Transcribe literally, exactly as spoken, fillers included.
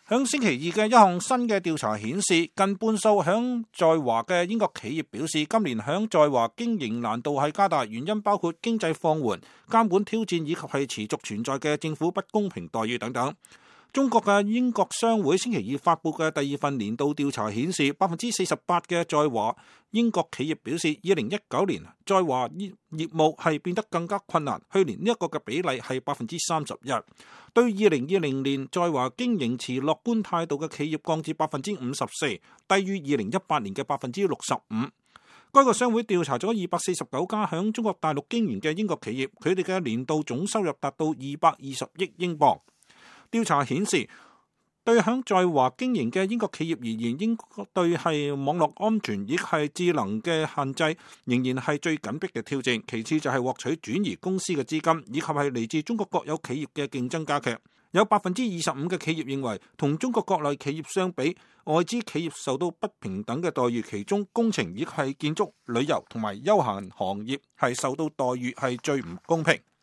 響星期二嘅一項新嘅調查顯示，近半數響在華嘅英國企業表示，今年響在華經營難度係加大，原因包括經濟放緩、監管挑戰以及係持續存在嘅政府不公平待遇等等。中國嘅英國商會星期二發布嘅第二份年度調查顯示，百分之四十八嘅在華英國企業表示，二零一九年在華業業務係變得更加困難。去年呢一個嘅比例係百分之三十一。對二零二零年在華經營持樂觀態度嘅企業降至百分之五十四，低於二零一八年嘅百分之六十五。該個商會調查咗二百四十九家響中國大陸經營嘅英國企業，佢哋嘅年度總收入達到二百二十億英鎊。調查顯示，對響在華經營嘅英國企業而言，應對係網絡安全亦係智能嘅限制，仍然係最緊迫嘅挑戰。其次就係獲取轉移公司嘅資金，以及係嚟自中國國有企業嘅競爭加劇。有百分之二十五嘅企業認為，同中國國內企業相比，外資企業受到不平等嘅待遇，其中工程亦係建築、旅遊同埋休閒行業係受到待遇係最唔公平。